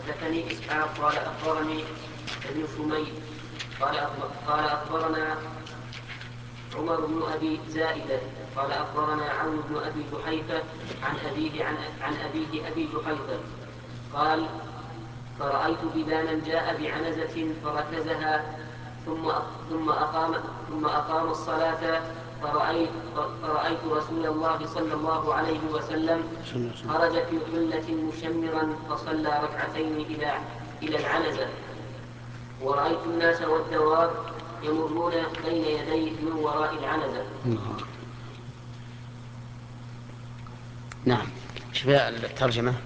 حدثني إسحاق قال أخبرني ابن شميل قال أخبرنا عمر بن أبي زائدة قال أخبرنا عون بن أبي جحيفة عن أبيه أبي جحيفة قال فرأيت بلالا جاء بعنزة فركزها ثم أقام الصلاة فرأيت رسول الله صلى الله عليه وسلم خرج في حلة مشمرا فصلى ركعتين إلى العنزة ورأيت الناس والدواب يمرون بين يديه من وراء العنزة. نعم. شوف الترجمة.